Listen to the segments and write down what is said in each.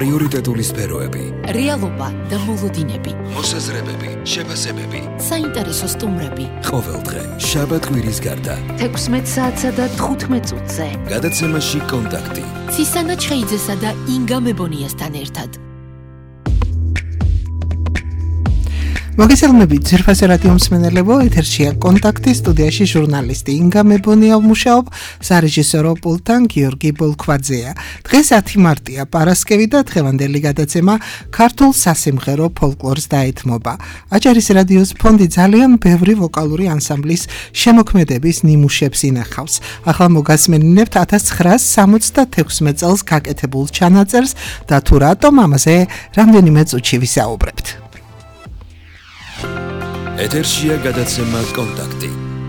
პრიორიტეტული სფეროები, რეალობა და მოლოდინები, მოსაზრებები, შეფასებები, საინტერესო სტუმრები. ყოველდღე, შაბათ-კვირის გარდა, 16 საათსა და 15 წუთზე. გადაცემაში კონტაქტი. ცისანა ჩხეიძესა და ინგა მებონიასთან ერთად. მოგესალმებით, ძვირფასი რადიო მსმენელებო, ეთერშია კონტაქტი, სტუდიაში ჟურნალისტი ინგა მებონია ვმუშაობ, სარეჟისორო პულტთან გიორგი ბოლქვაძეა. დღეს 10 მარტია, პარასკევი და დღევანდელი გადაცემა ქართულ სასიმღერო ფოლკლორს დაეთმობა. აჭარის რადიოს ფონდი ძალიან ბევრი ვოკალური ანსამბლის შემოქმედების ნიმუშებს ინახავს. ახლა მოგასმენინებთ 1976 წელს გაკეთებულ ჩანაწერს და თუ რატომ ამაზე რამდენიმე წუთში ვისაუბრებთ. ეთერშია გადაცემა კონტაქტი.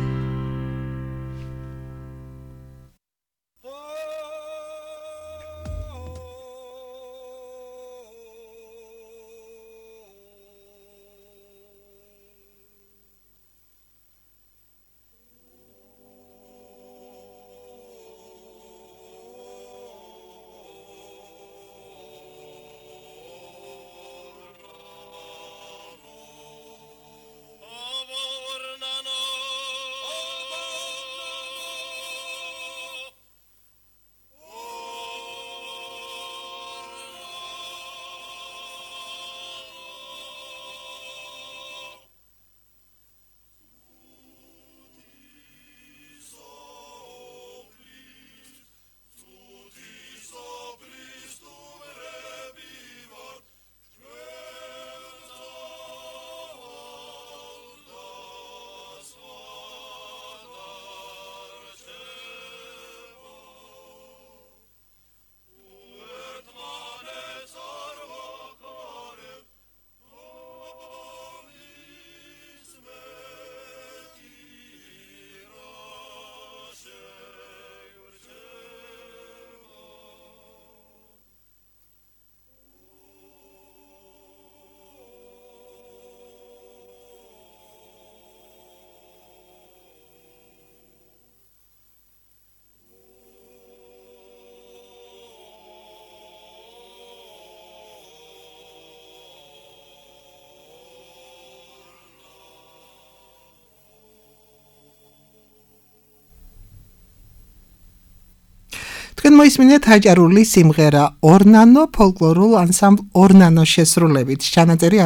თქვენ მოისმინეთ აჭარული სიმღერა ორნანო ფოლკლორულ ანსამბლ ორნანოს შესრულებით. ჩანაწერი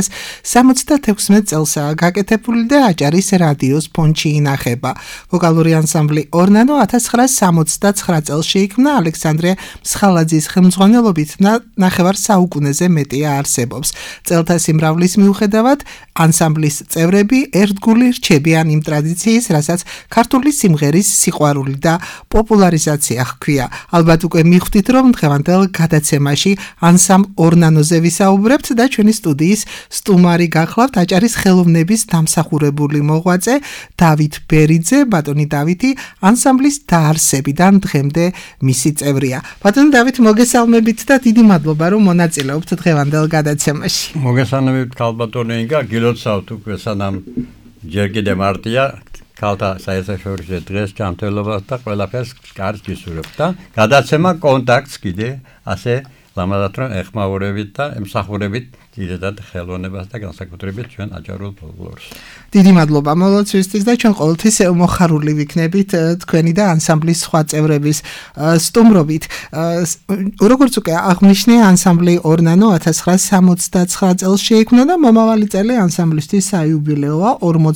1976 წელსაა გაკეთებული და აჭარის რადიოს ფონდში ინახება. ვოკალური ანსამბლი ორნანო 1969 წელს შეიქმნა ალექსანდრე მსხალაძის ხელმძღვანელობით ნახევარ საუკუნეზე მეტია არსებობს. წელთა სიმრავლის მიუხედავად ანსამბლის წევრები ერთგული რჩებიან იმ ტრადიციის, რასაც ქართული სიმღერის სიყვარული და პოპულარიზაცია ჰქვია. ალბათ უკვე მიხვდით, რომ დღევანდელ გადაცემაში ანსამბლ ორნანოზე ვისაუბრებთ და ჩვენი სტუდიის სტუმარი გახლავთ აჭარის ხელოვნების დამსახურებული მოღვაწე დავით ბერიძე. ბატონი დავითი ანსამბლის დაარსებიდან დღემდე მისი წევრია. ბატონი დავით, მოგესალმებით და დიდი მადლობა, რომ მონაწილეობთ დღევანდელ გადაცემაში. მოგესალმებით, ქალბატონი ინგა, გილოცავთ უკვე სანამ ჯერ კიდე მარტია. ქალთა საერთაშორისო დღეს ჯანმრთელობას და ყველაფერს კარგს გისურვებთ და გადაცემა კონტაქტს კიდე ასე ლამაზად რომ ეხმაურებით და ემსახურებით დიდად ხელოვნებას და განსაკუთრებით ჩვენ აჭარულ ფოლკლორს. დიდი მადლობა მოლოცვისთვის და ჩვენ ყოველთვის მოხარული ვიქნებით თქვენი და ანსამბლის სხვა წევრების სტუმრობით. როგორც უკვე აღნიშნე, ანსამბლი ორნანო 1969 წელს შეიქმნა და მომავალი წელი ანსამბლისთვის საიუბილეოა,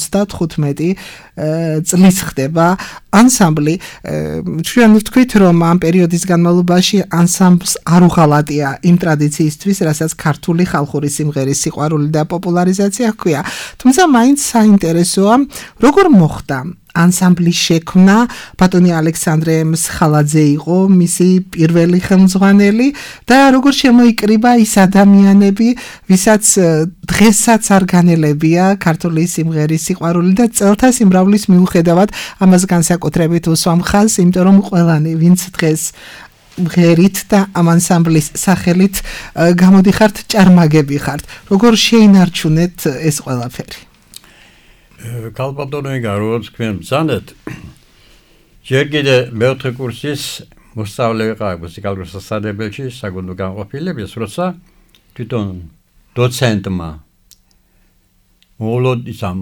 55 წლის ხდება ანსამბლი. ჩვენ ვთქვით, რომ ამ პერიოდის განმავლობაში ანსამბლს არ უღალატია იმ ტრადიციისთვის, რასაც ქართული ხალხური სიმღერის სიყვარული და პოპულარიზაცია ჰქვია. თუმცა მაინც საინტერესოა, როგორ მოხდა ანსამბლის შექმნა. ბატონი ალექსანდრე მსხალაძე იყო მისი პირველი ხელმძღვანელი და როგორ შემოიკრიბა ის ადამიანები, ვისაც დღესაც არ განელებია ქართული სიმღერის სიყვარული და წელთა სიმრავლის მიუხედავად ამას განსაკუთრებით უსვამ ხაზს, იმიტომ რომ ყველანი ვინც დღეს ღერით და ამ ანსამბლის სახელით გამოდიხართ, ჭარმაგები ხართ. როგორ შეინარჩუნეთ ეს ყველაფერი? ქალბატონი, როგორც თქვენ ბრძანეთ, ჯერ კიდე მეოთხე კურსის მოსწავლე ვიყავი მუსიკალურ სასწავლებელში, საგუნდო განყოფილების, როცა თვითონ დოცენტმა მოლოდისამ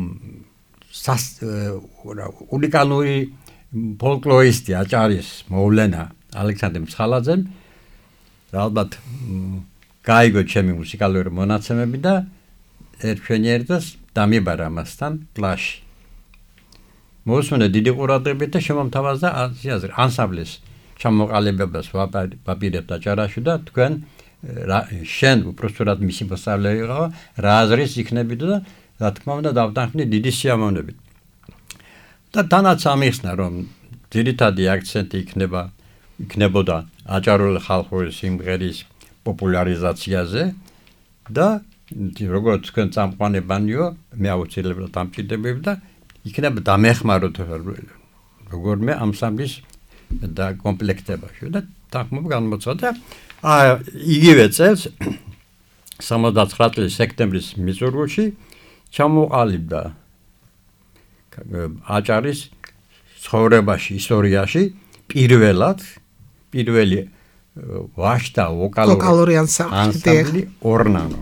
უნიკალური ფოლკლორისტი აჭარის მოვლენა ალექსანდრე მცხალაძემ ალბათ გაიგო ჩემი მუსიკალური მონაცემები და ერთვენიერ დროს დამიბარა მასთან პლაჟში. მოსმენე დიდი ყურადღებით და შემომთავაზდა ანსამბლის ჩამოყალიბებას ვაპირებთ აჭარაში და თქვენ შენ უბრალოდ მისი მოსწავლე იყო, რა აზრის იქნებით და რა თქმა უნდა დავთანხმდი დიდი სიამოვნებით. და თანაც ამიხსნა რომ ძირითადი აქცენტი იქნებოდა აჭარული ხალხური სიმღერის პოპულარიზაციაზე და როგორც თქვენ წამყვანებანიო მე აუცილებლად ამჭირდებები და იქნება დამეხმაროთ როგორმე ანსამბლის და კომპლექტებაში და თქმობ განმოწოდა იგივე წელს 79 წლის სექტემბრის მიწურულში ჩამოყალიბდა აჭარის ცხოვრებაში, ისტორიაში პირველი ვაშტა ვოკალური ანსამბლი ორნანო.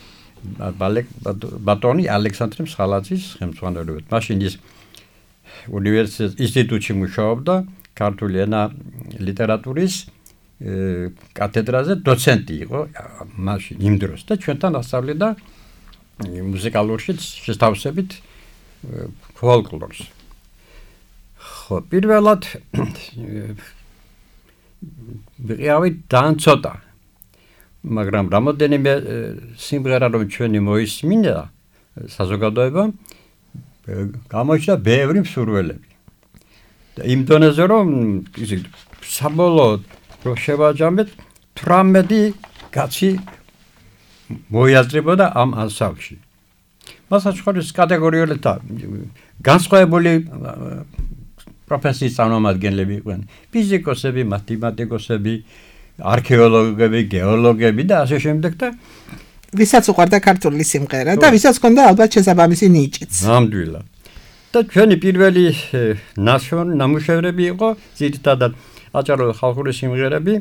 ბატონი ალექსანდრე მცხალაძის ხელმძღვანელობით. მაშინ ის უნივერსიტეტის ინსტიტუტში მუშაობდა ქართული ენა ლიტერატურის კათედრაზე დოცენტი იყო მაშინ იმ დროს და ჩვენთან ასწავლიდა მუსიკალურში შესთავსებით ფოლკლორს. ხო, პირველად ვიყავი თან ცოტა. მაგრამ რამოდენიმე სიმღერა რომ ჩვენი მოისმინა საზოგადოებამ გამოჩნდა ბევრი მსურველები. და იმ დონეზე რომ საბოლოოდ რომ შევაჯამეთ 18 კაცი მოიაზრებოდა ამ ანსამბლში. მასაც ხორის კატეგორიულად განსხვავებული პროფესიის წარმომადგენლები იყვნენ. ფიზიკოსები, მათემატიკოსები, არქეოლოგები, გეოლოგები და ასე შემდეგ და ვისაც უყვარდა ქართული სიმღერა და ვისაც ჰქონდა ალბათ შესაბამისი ნიჭიც. ნამდვილად. და ჩვენი პირველი ნამუშევრები იყო ძირითადად აჭარული ხალხური სიმღერები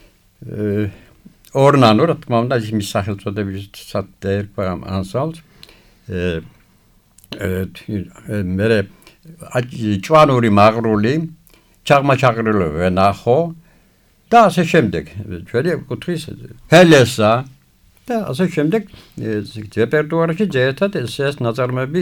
ორნანო, რა თქმა უნდა, ის სახელწოდებისაც ერქვა ანსამბლს. მერე ჭვანური მაღრული, ჩაღმაჩაღრილი ვენახო და ასე შემდეგ. ჩვენი კუთხის ჰელესა და ასე შემდეგ რეპერტუარში ძირითადად ეს ნაწარმოები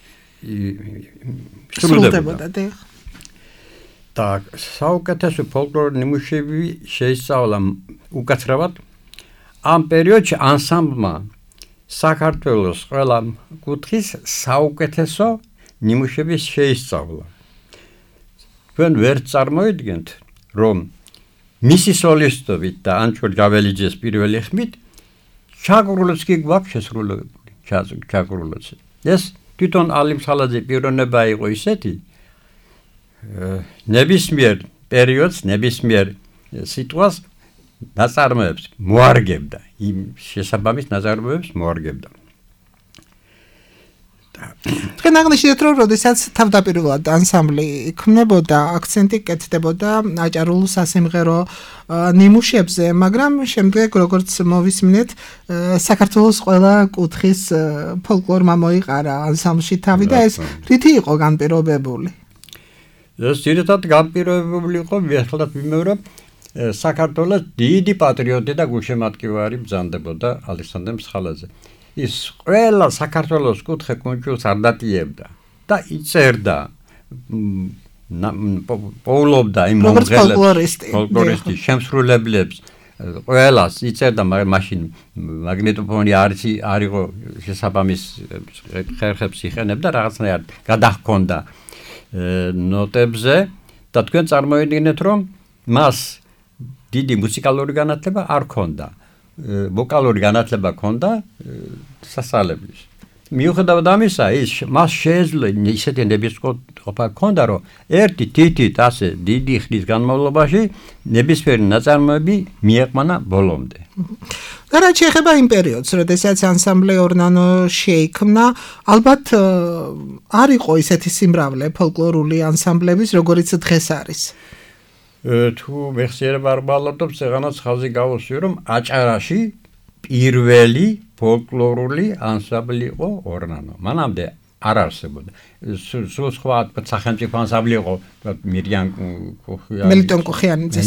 სრულდებოდა. და საუკეთესო ფოლკლორული ნიმუშები შეისწავლა უკაცრავად ამ პერიოდში ანსამბლმა საქართველოს ყველა კუთხის საუკეთესო ნიმუშების შეისწავლა. თქვენ ვერ წარმოიდგენთ, რომ მისი სოლისტობით და ანჩურ ჯაველიძის პირველი ხმით ჩაგრულიც კი გვაქვს შესრულებული. ჩაგრულიც. ეს თვითონ ალი მცხალაძე პიროვნება იყო ისეთი, ნებისმიერ პერიოდს, ნებისმიერ სიტყვას ნაწარმოებს მოარგებდა, იმ შესაბამის ნაწარმოებს მოარგებდა. თქვენ აღნიშნეთ, რომ როდესაც თავდაპირველად ანსამბლი იქმნებოდა, აქცენტი კეთდებოდა აჭარულ სასიმღერო ნიმუშებზე, მაგრამ შემდეგ, როგორც მოვისმინეთ, საქართველოს ყველა კუთხის ფოლკლორმა მოიყარა ანსამბლში თავი და ეს რითი იყო განპირობებული? ეს ძირითადად განპირობებული იყო, ახლა ვიმეორებ, საქართველოს დიდი პატრიოტი და გულშემატკივარი ბრძანდებოდა ალექსანდრე მცხალაძე. ის ყველა საქართველოს კუთხე კუნძულს არ დატიებდა და იწერდა პოულობდა იმ ფოლკლორისტი შემსრულებლებს ყველას იწერდა მაშინ მაგნიტოფონი არ იყო შესაბამის ხერხებს იხენებდა რაღაცნაირად გადაჰქონდა ნოტებზე და თქვენ წარმოიდგინეთ რომ მას დიდი მუსიკალური განათლება არ ჰქონდა. ვოკალური განათლება ჰქონდა სასწავლებლის. მიუხედავად ამისა, მას შეეძლო ისეთი ნებისმიერყოფა ჰქონდა, რომ ერთი თითით ასე დიდი ხნის განმავლობაში ნებისმიერი ნაწარმოები მიეყვანა ბოლომდე. და რაც შეეხება იმ პერიოდს, როდესაც ანსამბლი ორნანო შეიქმნა, ალბათ არ იყო ისეთი სიმრავლე ფოლკლორული ანსამბლების, როგორიც დღეს არის. თუ მეხსიერება არ ბალოტობს, ეგანაც ხაზი გავუსვი, რომ აჭარაში პირველი ფოლკლორული ანსამბლი იყო ორნანო. მანამდე არ არსებობდა. სულ სხვა სახელმწიფო ანსამბლი იყო, მელიტონ კუხიანიძის.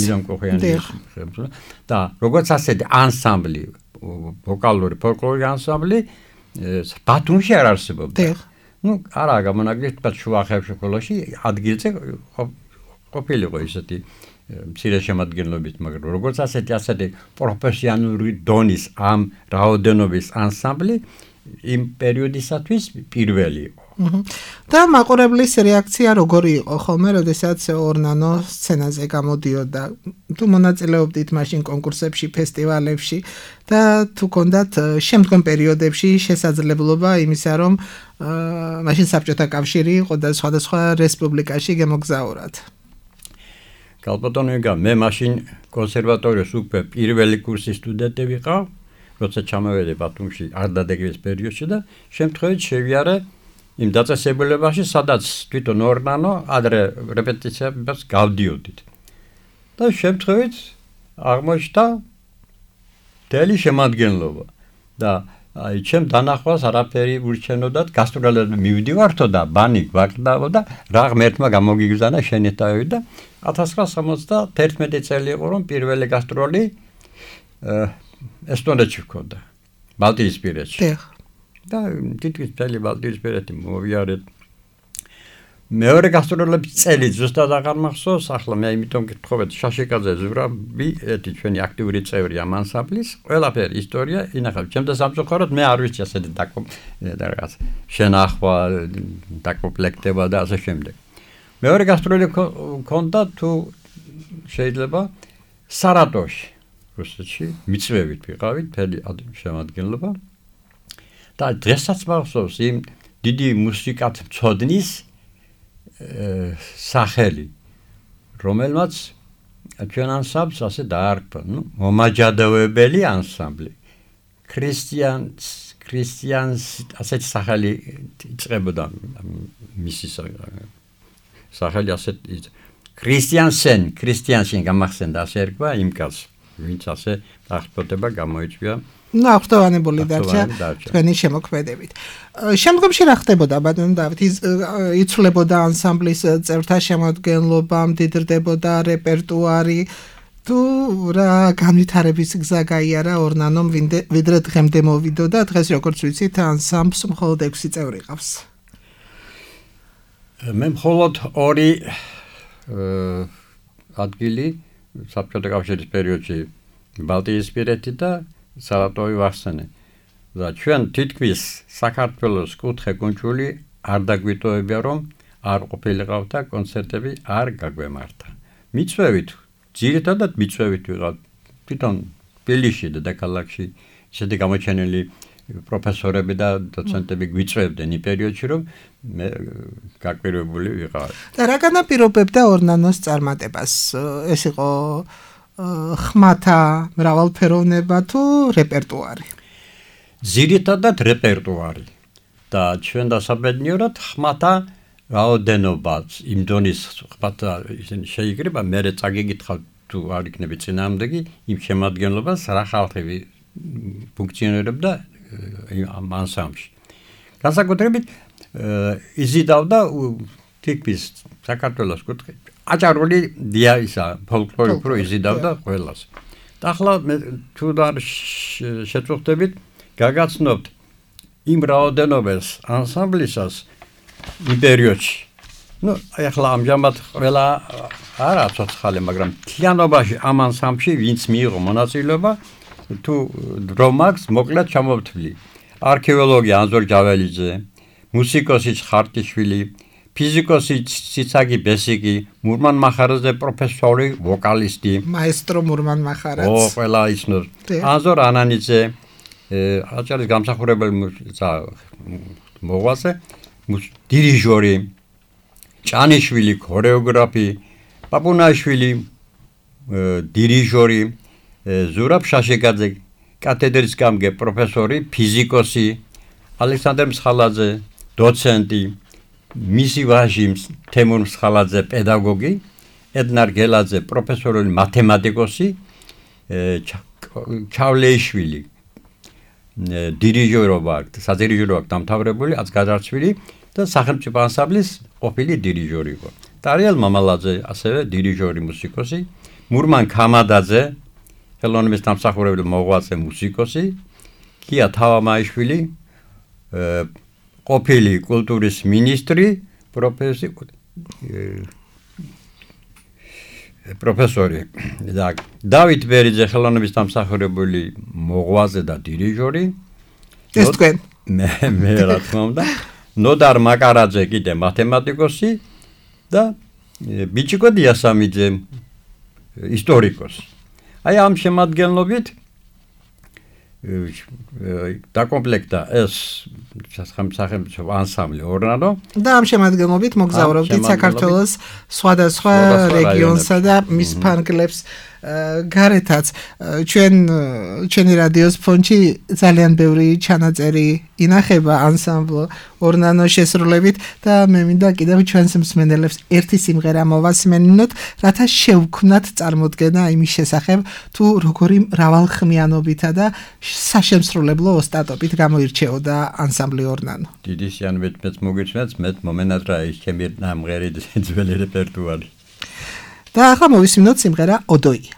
და როგორც ასეთი ანსამბლი, ვოკალური ფოლკლორული ანსამბლი ბათუმში არ არსებობდა. არა გამონაგრეთ შუახევში ხოლოში ადგილზე ყოფილიყო ისეთი მცირე შემადგენლობით, მაგრამ როგორც ასეთი პროფესიონალური დონის ამ რაოდენობის ანსამბლი იმ პერიოდისათვის პირველი იყო. და მაყურებლის რეაქცია როგორი იყო ხოლმე, როდესაც ორნანო სცენაზე გამოდიოდა? თუ მონაწილეობდით მაშინ კონკურსებში, ფესტივალებში და თუ გქონდათ შემდგომ პერიოდებში შესაძლებლობა იმისა, რომ მაშინ საბჭოთა კავშირი იყო და სხვადასხვა რესპუბლიკაში გემოგზაურათ? ალბათონ მე მაშინ კონსერვატორიის უკვე პირველი კურსის სტუდენტი ვიყავ, როცა ჩამოვედი ბათუმში არდადეგის პერიოდში და შემთხვევით შევიარე იმ დაწესებულებაში, სადაც თვითონ ორნანო ადრე რეპეტიციებს გავდიოდით. და შემთხვევით აღმოჩნდა მთელი შემადგენლობა და აი ჩემ დანახვას არაფერი ურჩენოდათ, გასტროლებზე მივდივართო და ბანი გვაკლდავო და რა ღმერთმა გამოგიგზავნა შენით დავით და 1971 წელი იყო, რომ პირველი გასტროლი ესტონეთში ჰქონდა, ბალტიისპირეთში. და თითქმის მთელი ბალტიისპირეთი მოვიარეთ. მეორე გასტროლების წელი ზუსტად აღარ მახსოვს, ახლა მე იმიტომ გითხოვეთ, შაშიკაძე ზურაბი, ერთი ჩვენი აქტიური წევრი ამ ანსამბლის, ყველაფერი ისტორია ინახავთ. ჩემ და სამწუხაროდ მე არ ვიცი ასეთი რაღაც შენახვა, დაკომპლექტება და ასე შემდეგ. მეორე გასტროლი ჰქონდა თუ შეიძლება სარატოვში, რუსეთში, მიწვევით ვიყავით, მთელი შემადგენლობა. და დღესაც მახსოვს იმ დიდი მუსიკათ მცოდნის სახელი, რომელმაც ჩვენ ანსამბლს ასე დაარქვა, მომაჯადოებელი ანსამბლი. ქრისტიანს ასეთი სახელი იწყებოდა მისი სახელი ასეთი ქრისტიანსენ გამახსენდა ასე ერქვა იმ კაცს, ვინც ასე აღწოდება გამოიწვია. აღფრთოვანებული დარჩა თქვენი შემოქმედებით. შემდგომში რა ხდებოდა, ბატონო დავით? იცვლებოდა ანსამბლის წევრთა შემადგენლობა, მდიდრდებოდა რეპერტუარი, თუ რა განვითარების გზა გაიარა ორნანომ, ვიდრე დღემდე მოვიდო და დღეს როგორც ვიცით, ანსამბლს მხოლოდ 6 წევრი ყავს. მე მხოლოდ 2 ადგილი საბჭოთა კავშირის პერიოდში ბალტიისპირეთი და სარატოვი ვახსენე. და ჩვენ თითქმის საქართველოს კუთხე კუნჭული არ დაგვიტოვებია, რომ არ ყოფილიყავთ და კონცერტები არ გაგვემართა. მიწვევით, ძირითადად მიწვევით ვიყავთ. თვითონ თბილისში და დედაქალაქში ისეთი გამოჩენილი პროფესორები და დოცენტები გვიწვევდნენ იმ პერიოდში, რომ მე გაკვირვებული ვიყავ. და რა განაპირობებდა ორნანოს წარმატებას? ეს იყო ხმათა მრავალფეროვნება თუ რეპერტუარი? ძირითადად რეპერტუარი. და ჩვენ დასაბედნიერად ხმათა რაოდენობაც იმ დონის ხმათა ისინი შეიკრიბა, მე წაგიგითხავ თუ არ იქნები წინააღმდეგი იმ შემადგენლობას რა ხალხები ფუნქციონირებდა ამ ანსამბლში. განსაკუთრებით იზიდავდა თითქმის საქართველოს კუთხე აჭარული დიაისა ფოლკლორი უფრო იზიდავდა ყველას. და ახლა თუ არ შეწუხდებით, გაგაცნობთ იმ რაოდენობას ანსამბლისას იმ პერიოდში. ახლა ამჟამად ყველა არა ცოცხალი, მაგრამ მთლიანობაში ამ ანსამბლში ვინც მიიღო მონაწილეობა, თუ დრო მაქვს, მოკლედ ჩამოვთვლი. არქეოლოგი ანზორ ჯაველიძე, მუსიკოსი ხარტიშვილი, ფიზიკოსი ციცაგი ბესიკი, მურმან მახარაძე პროფესორი, ვოკალისტი, მაესტრო მურმან მახარაძე. ყველა იცნობს. ანზორ ანანიძე, აჭარის გამსახურებელი მოღვაწე, დირიჟორი, ჭანიშვილი, ქორეოგრაფი, პაპუნაშვილი, დირიჟორი, ზურაბ შაშიკაძე, კათედრის გამგე პროფესორი, ფიზიკოსი, ალექსანდრე მსხალაძე, დოცენტი, მისი ვაჟი თემურ მსხალაძე, პედაგოგი, ედნარ გელაძე პროფესორული მათემატიკოსი, ჩავლეიშვილი დირიჟორობა აქვს, სადირიჟორო აქვს დამთავრებული, აცგადარცვილი და სახელმწიფო ანსამბლის ყოფილი დირიჟორი იყო. ტარიელ მამალაძე ასევე დირიჟორი მუსიკოსი, მურმან ქამადაძე ხელოვნების დამსახურებელი მოღვაწე მუსიკოსი, კია თავამაიშვილი ყოფილი კულტურის მინისტრი, პროფესორი და დავით ბერიძე ხელოვნების დამსახურებული მოღვაწე და დირიჟორი. ეს თქვენ მე რა თქმა უნდა, ნოდარ მაკარაძე კიდე მათემატიკოსი და ბიჭიკო დიასამიძე ისტორიკოსი. აი ამ შემადგენლობით დაკომპლექტა ეს სახელმწიფო ანსამბლი ორნანო და ამ შემადგენლობით მოგზაურობდით საქართველოს სხვადასხვა რეგიონსა და მის ფარგლებს გარეთაც ჩვენი რადიოს ფონში ძალიან ბევრი ჩანაწერი ინახება ანსამბლ ორნანოს შესრულებით და მე მინდა კიდევ ჩვენს მსმენელებს ერთი სიმღერა მოვასმენინოთ, რათა შევქმნათ წარმოდგენა იმის შესახებ, თუ როგორი მრავალხმიანობითა და საშემსრულებლო ოსტატობით გამოირჩეოდა ანსამბლი ორნანო. დიდი სიამოვნებით მეც მოგიჩნდათ, მე მომენატრა ის ჩემი ნამღერი ძველი რეპერტუარი. და ახლა მოვისმინოთ სიმღერა ოდოია.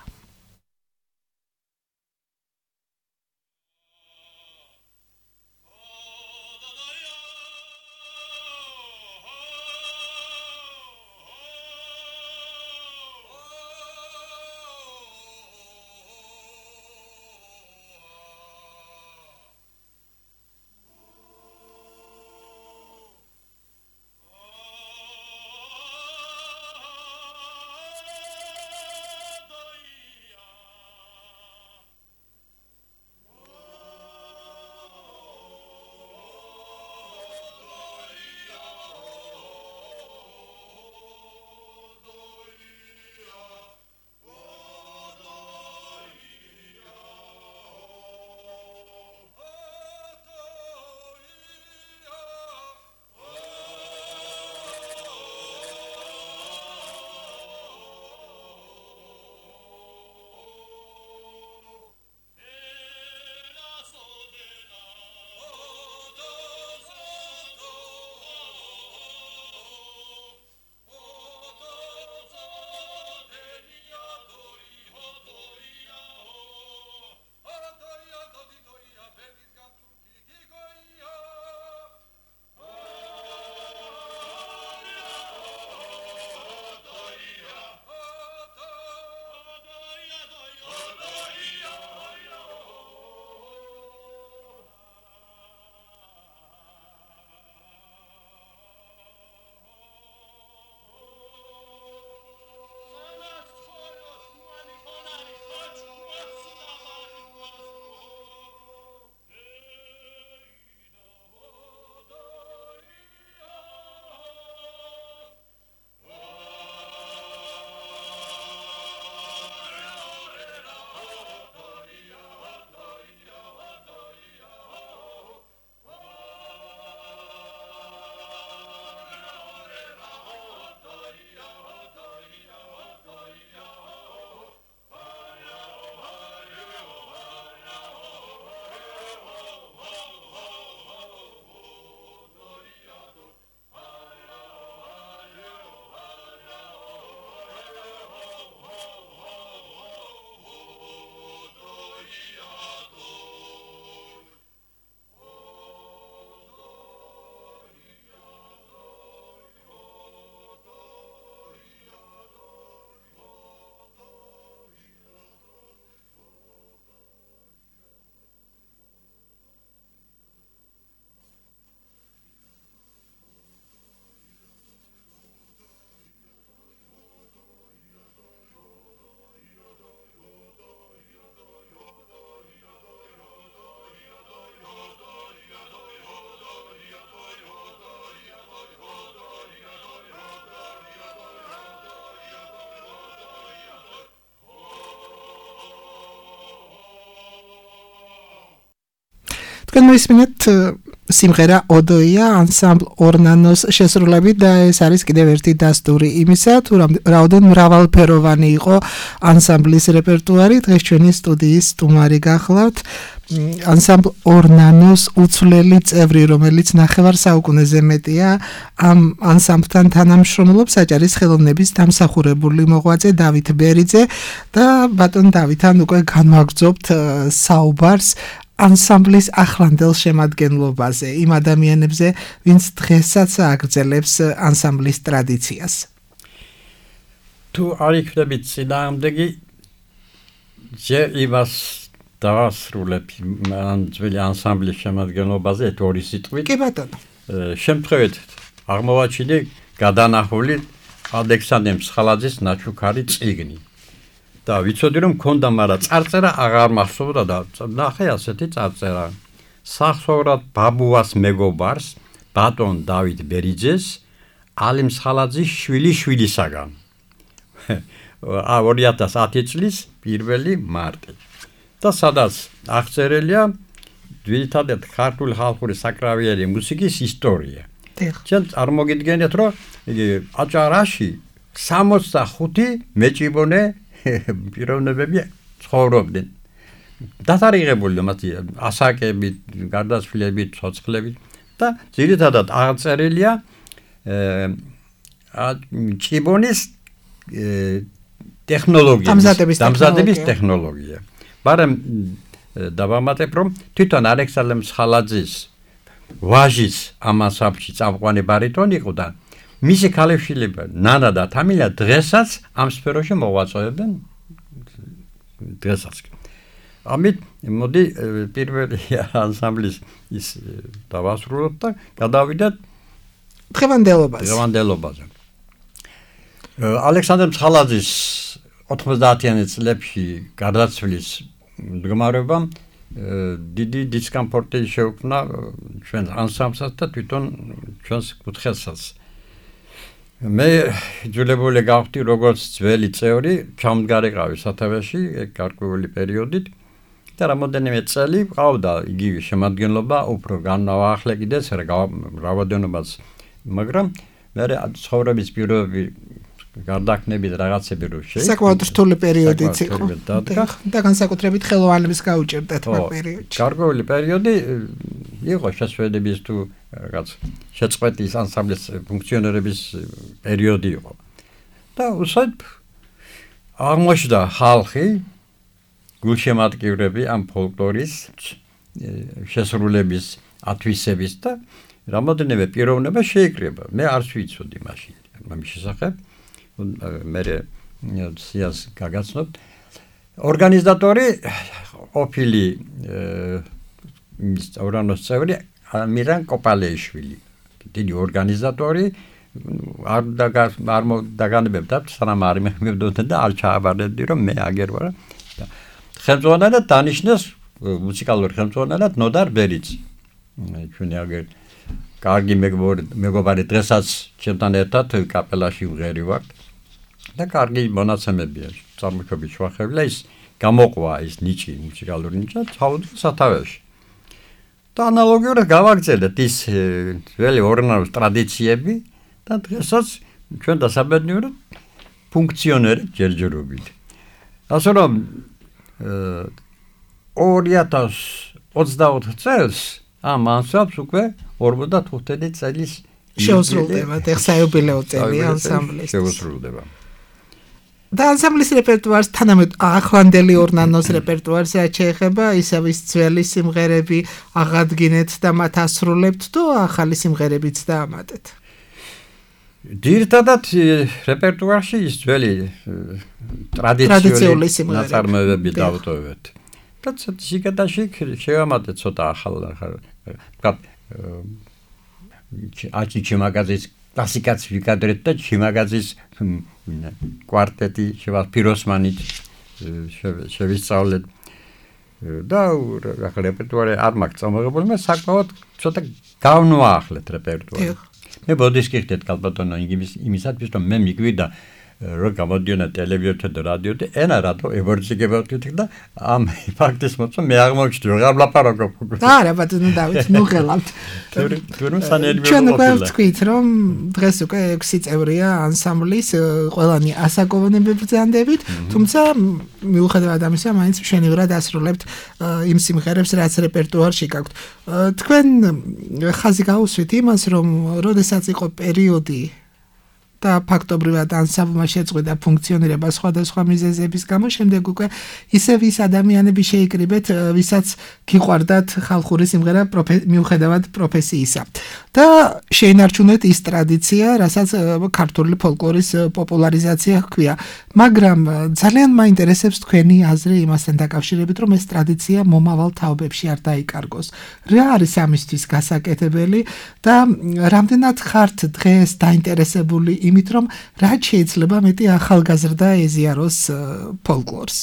თქვენ მოისმინეთ სიმღერა ოდოია ანსამბლ ორნანოს შესრულებით და ეს არის კიდევ ერთი დასტური იმისა, თუ რაოდენ მრავალფეროვანი იყო ანსამბლის რეპერტუარი. დღეს ჩვენი სტუდიის სტუმარი გახლავთ ანსამბლ ორნანოს უცვლელი წევრი, რომელიც ნახევარ საუკუნეზე მეტია ამ ანსამბლთან თანამშრომლობს, აჭარის ხელოვნების დამსახურებული მოღვაწე დავით ბერიძე და ბატონ დავითთან უკვე განვაგრძობთ საუბარს ანსამბლის ახლანდელ შემადგენლობაზე, იმ ადამიანებზე, ვინც დღესაც აგრძელებს ანსამბლის ტრადიციას. თუ არ იქნებით წინააღმდეგი, ჯერ იმას დავასრულებ ძველი ანსამბლის შემადგენლობაზე ორი სიტყვით. კი ბატონო. შემთხვევით აღმოვაჩინე გადანახული ალექსანდრე მსხალაძის ნაჩუქარი წიგნი. და ვიცოდი რომ მქონდა, მაგრამ წარწერა აღარ მახსოვდა და ნახე ასეთი წარწერა. სახსოვრად ბაბუას მეგობარს, ბატონ დავით ბერიძეს, ალი მსხალაძის შვილისაგან. 2010 წლის 1 მარტი. და სადაც აღწერილია ძირითადად ქართული ხალხური საკრავიერი მუსიკის ისტორია. ჩვენ წარმოგიდგენთ, რომ აჭარაში 65 მეჭიბონე პიროვნებები ცხოვრობდნენ. დათარიღებული მათი ასაკებით, გარდაცვლილებით, ცოცხლებით და ძირითადად აღწერილია ჭიბონის ტექნოლოგია, დამზადების ტექნოლოგია. მაგრამ დავამატებ, რომ თვითონ ალექსანდრე მსხალაძის ვაჟის ამ ანსამბლში წამყვანი ბარიტონი იყო და მისი ქალიშვილები ნანა და თამილია დღესაც ამ სფეროში მოღვაწეობენ დღესაც. ამით მოდი პირველი ანსამბლის ის დავასრულოთ და გადავიდეთ დღევანდელობაზე. ალექსანდრე მსხალაძის 90-იანი წლებში გარდაცვლის მდგომარეობამ დიდი დისკომფორტი შეუქმნა ჩვენ ანსამბლსაც და თვითონ ჩვენს კუთხესაც. მე იძულებული გავხდი როგორც ძველი წევრი ჩამდგარიყავი სათავეში გარკვეული პერიოდით და რამოდენიმე წელი ყავდა იგივე შემადგენლობა, უფრო განვაახლე კიდეც რაოდენობას, მაგრამ მე ცხოვრების პირობები გარდაქმნებით რაღაცები რო შეიძლება საკმაოდ რთული პერიოდიც იყო და განსაკუთრებით ხელოვანებს გაუჭირდათ ამ პერიოდში. გარკვეული პერიოდი იყო შესვენების თუ რაღაც შეწყვეტის ანსამბლის ფუნქციონირების პერიოდი იყო. და უსად აღმოჩნდა ხალხი, გულშემატკივრები ამ ფოლკლორის შესრულების ათვისების და რამოდენიმე პიროვნება შეიკრიბა. მე არც ვიცოდი მაშინ ამის შესახებ. მე სიას გაგაცნობთ. ორგანიზატორი ყოფილი ორანოს წევრი მირან კოპალეიშვილი. დიდი ორგანიზატორი არ დაგანებებდა, სანამ არ მეხმებოდა და არ ჩააბარებდი, რომ მე აგერ ვარ. ხელმძღვანელად დანიშნეს მუსიკალურ ხელმძღვანელად ნოდარ ბერიძე. ჩვენი აგერ კარგი მეგობარი დღესაც ჩემთან ერთად კაპელაში ვღერი ვარ. და კარგი მონაცემებია წარმოშობის შუახევლა ის გამოყვა ის ნიჭი მუსიკალური ნიჭი თავდადე სათავეში. და ანალოგიურად გავაგრძელეთ ის ძველი ორნანოს ტრადიციები და დღესაც ჩვენ დასაბედნიეროდ ფუნქციონერებს ჯერჯერობით. ასე რომ 2024 წელს ამ ანსამბლს უკვე 45 წელი შეუსრულდება, ეხლა იუბილეო წელი ანსამბლის. შეუსრულდება. და ანსამბლის რეპერტუარს თანამედ ახლანდელი ორნანოს რეპერტუარს შეეხება, ისევ ის ძველი სიმღერები აღადგინეთ და მათ ასრულებთ თუ ახალი სიმღერებიც დაამატეთ? ძირითადად რეპერტუარში ის ძველი ტრადიციული ნაწარმოებები დავტოვეთ. და სიკეთაში შევამატეთ ცოტა ახალ აჩი ჩემაგაზის კლასიკაც ვიკადრეთ და ჩემაგაზის კვარტეტი პიროსმანით შევისწავლეთ და რეპერტუარი არ მაქვს წამოღებული, მე საკმაოდ ცოტა გავნაახლეთ რეპერტუარი. მე ბოდიშკიხდეთ კალბატონო იმისათვის, რომ მე მიგვიდა რო გამოდიოდა ტელევიზორთან და რადიოდე ენა რატო ებორციგებოდი და ამ ფაქტის მოწმ მე აღმოჩნდი რომ არ ვლაპარაკობ. და არა ბატონო დავით ნუღელავთ. თურმე სანერვიო ჩვენ უკვე ვთქვით რომ დღეს უკვე 6 წევრია ანსამბლის ყველანი ასაკოვანები ბრძანდებით, თუმცა მიუხედავად ამისა მაინც მშვენივრად ასრულებთ იმ სიმღერებს რაც რეპერტუარში გაქვთ. თქვენ ხაზი გაუსვით იმას რომ როდესაც იყო პერიოდი და ფაქტობრივად ანსამბლმა შეწყვეტა ფუნქციონირება სხვადასხვა მიზეზების გამო, შემდეგ უკვე ისევ ის ადამიანები შეიკრიბეთ, ვისაც გიყვარდათ ხალხური სიმღერა მიუხედავად პროფესიისა. და შეინარჩუნეთ ის ტრადიცია, რასაც ქართული ფოლკლორის პოპულარიზაცია ჰქვია. მაგრამ ძალიან მაინტერესებს თქვენი აზრი იმასთან დაკავშირებით, რომ ეს ტრადიცია მომავალ თაობებში არ დაიკარგოს. რა არის ამისთვის გასაკეთებელი და რამდენად ხართ დღეს დაინტერესებული იმით რომ რაც შეიძლება მეტი ახალგაზრდა ეზიაროს ფოლკლორს.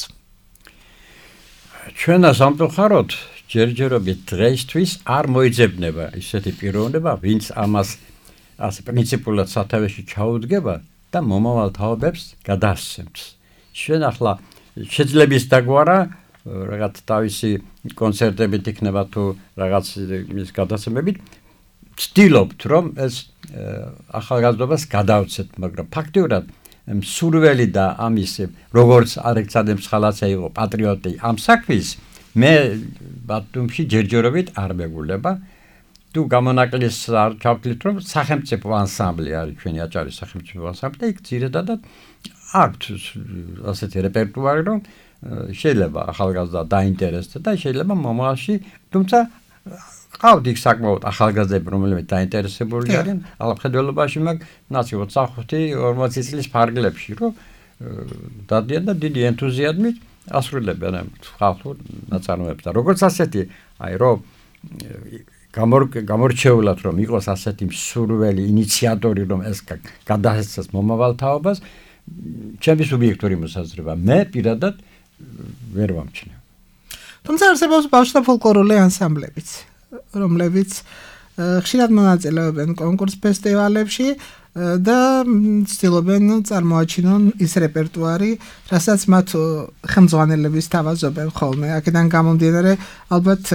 ჩვენ სამწუხაროდ ჯერჯერობით დღეისთვის არ მოიძებნება ისეთი პიროვნება, ვინც ამას ასე პრინციპულად სათავეში ჩაუდგება და მომავალ თაობებს გადასცემს. ჩვენ ახლა შეძლებს დაგვარა რაღაც თავისი კონცერტებით იქნება თუ რაღაც ის გადაცემებით ვცდილობთ რომ ეს ახალგაზრდობას გადავცეთ, მაგრამ ფაქტიურად მსურველი და ამის როგორც ალექსანდრე ხალაცა იყო პატრიოტი ამ საქმის მე ბათუმში ჯერჯერობით არ მეგულება თუ გამონაკლისს არ ჩავთვლით რომ სახელმწიფო ანსამბლი არის ჩვენი აჭარის სახელმწიფო ანსამბლი იქ ძირითადად აქვთ ასეთი რეპერტუარი რომ შეიძლება ახალგაზრდა დაინტერესდეს და შეიძლება მომავალში თუმცა ყავთ იქ საკმაოდ ახალგაზრდები რომელთაც დაინტერესებული არიან ალაფხედველობაში მაგ ნაცი 25-40 წლის ფარგლებში რომ დადიან და დიდი ენთუზიაზმით ასრულებენ ხალხურ ნაწარმოებებს და როგორც ასეთი აი რომ გამორჩეულად რომ იყოს ასეთი მსურველი ინიციატორი რომ ეს გადაეცეს მომავალ თაობას ჩემი სუბიექტური მოსაზრება მე პირადად ვერ ვამჩნევ. თუმცა არსებობს ბავშვთა ფოლკლორული ანსამბლებიც რომლებიც ხშირად მონაწილეობენ კონკურს ფესტივალებში და ცდილობენ წარმოაჩინონ ის რეპერტუარი, რასაც მათ ხელმძღვანელების თავაზობენ ხოლმე. აქედან გამომდინარე, ალბათ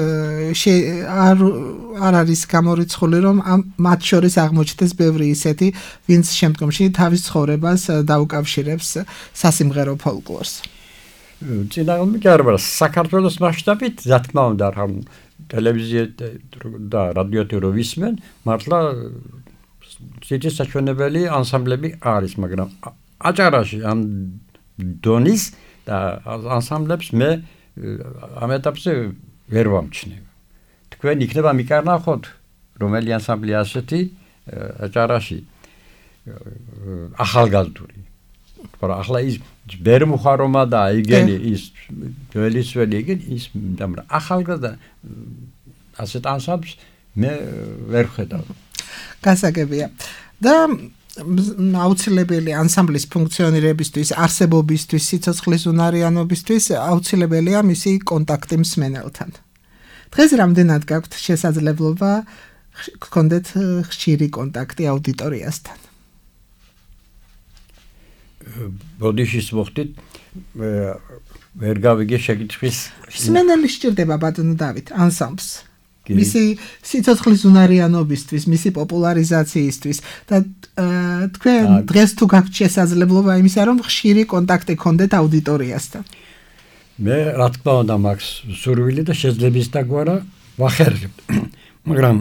არ არის გამორიცხული, რომ მათ შორის აღმოჩნდეს ბევრი ისეთი, ვინც შემდგომში თავის ცხოვრებას დაუკავშირებს სასიმღერო ფოლკლორს. წინააღმდეგ კი არა, საქართველოს მასშტაბით, რა თქმა უნდა, ტელევიზია და რადიოთი რო ვისმენ, მართლა ციტის საჩვენებელი ანსამბლები არის, მაგრამ აჭარაში ამ დონის და ანსამბლებს მე ამ ეტაპზე ვერ ვამჩნევ. თქვენ იქნება მიკარნახოთ, რომელი ანსამბლი ასეთი აჭარაში ახალგაზრდული. მაგრამ ახლა ის ვერ მუხარომა და იგენი ის ძველისველი იგენი ის მაგრამ ახალგაზრდა ასეთ ანსამბლს მე ვერ ხედავ. გასაგებია. და აუცილებელი ანსამბლის ფუნქციონირებისთვის, არსებობისთვის, სიცოცხლის უნარიანობისთვის აუცილებელია მისი კონტაქტი მსმენელთან. დღეს რამდენად გაქვთ შესაძლებლობა გქონდეთ ხშირი კონტაქტი აუდიტორიასთან? ბოდიშის მოხდით ვერ გავიგე შეკითხვის მსმენელი სჭირდება ბატონო დავით ანსამბლს მისი სიცოცხლის უნარიანობისთვის, მისი პოპულარიზაციისთვის და თქვენ დღეს თუ გაქვთ შესაძლებლობა იმისა, რომ ხშირი კონტაქტი გქონდეთ აუდიტორიასთან. მე რა თქმა უნდა მაქვს სურვილი და შეძლებს დაგვარა ვახერხებ. მაგრამ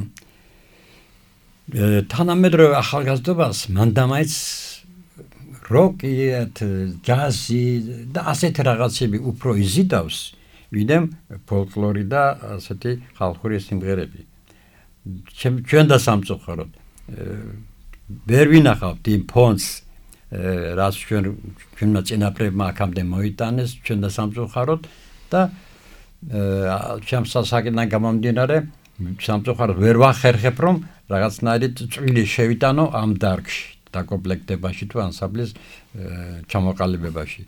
თანამედროვე ახალგაზრდობას მანდამაიც როკი, ჯაზი და ასეთი რაღაცები უფრო იზიდავს, ვიდრე ფოლკლორი და ასეთი ხალხური სიმღერები. ჩვენ და სამწუხაროდ ვერ ვინახავთ იმ ფონს, რაც ჩვენმა წინაპრებმა აქამდე მოიტანეს, ჩვენ და სამწუხაროდ და ჩემსასაკიდან გამომდინარე, სამწუხაროდ ვერ ვახერხებ, რომ რაღაცნაირი წვლილი შევიტანო ამ დარგში. დაკომპლექტებაში თუ ანსამბლის ჩამოყალიბებაში.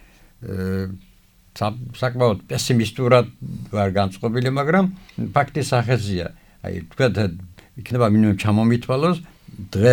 საკმაოდ პესიმისტურად ვარ განწყობილი, მაგრამ ფაქტის სახეზია. აი თქვენ იქნება მინიმუმ ჩამომითვალოს დღეს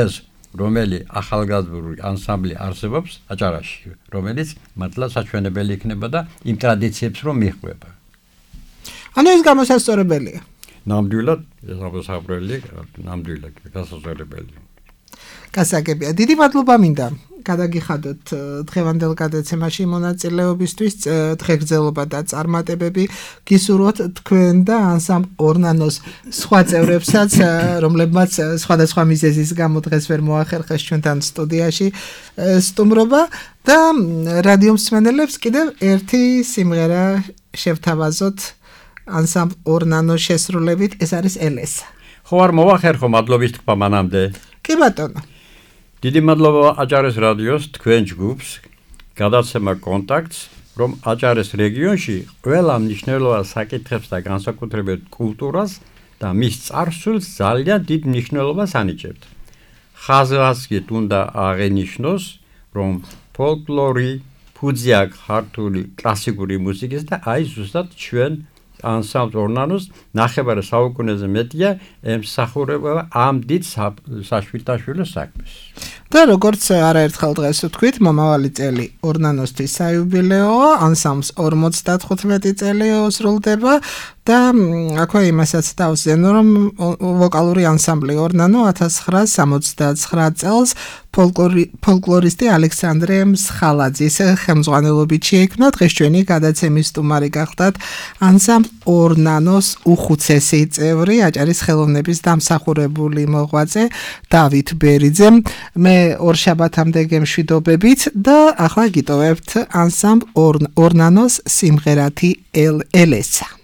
რომელი ახალგაზრდული ანსამბლი არსებობს აჭარაში, რომელიც მართლა საჩვენებელი იქნება და იმ ტრადიციებს რომ მიხვდება. ანუ ეს გამოსასწორებელია. ნამდვილად სამსაბრელი, ნამდვილად გასასწორებელი. გასაგებია. დიდი მადლობა მინდა. გადაგიხადოთ დღევანდელ გადაცემაში მონაწილეობისთვის, დღეგრძელობა და წარმატებები გისურვოთ თქვენ და ანსამბლ ორნანოს სხვა წევრებსაც, რომლებმაც სხვადასხვა მიზეზის გამო დღეს ვერ მოახერხეს ჩვენთან სტუდიაში სტუმრობა და რადიო მსმენელებს კიდევ ერთი სიმღერა შევთავაზოთ ანსამბლ ორნანოს შესრულებით, ეს არის ელესა. ხო არ მოახერხო მადლობის თქვა მანამდე. კი ბატონო. დიდი მადლობა აჭარის რადიოს თქვენ ჯგუფს გადაცემა კონტაქტს, რომ აჭარის რეგიონში ყველა მნიშვნელოვან საკითხებს და განსაკუთრებით კულტურას და მის წარსულს ძალიან დიდ მნიშვნელობას ანიჭებთ. ხაზვასგით უნდა აღენიშნოს, რომ ფოლკლორი, ფუძია ქართული კლასიკური მუსიკის და აი ზუსტად ჩვენ ანსამბლ ორნანოს ნახევარი საუკუნეზე მეტია ემსახურება ამ დიდ საშვილთაშვილოს საქმეს. და როგორც არაერთხელ დღეს ვთქვით, მომავალი წელი ორნანოსთვის საიუბილეოა, ანსამბლს 55 წელი სრულდება და აქვე იმასაც დავზენო, რომ ვოკალური ანსამბლი ორნანო 1969 წელს ფოლკლორისტი ალექსანდრე მსხალაძის ხელმძღვანელობით შეიქმნა. დღეს ჩვენი გადაცემის სტუმარი გახდათ ანსამბლ ორნანოს უხუცესი წევრი, აჭარის ხელოვნების დამსახურებული მოღვაწე დავით ბერიძე. მე ორშაბათამდე გემშვიდობებით და ახლა გიტოვებთ ანსამბლ ორნანოს სიმღერათი ელესა.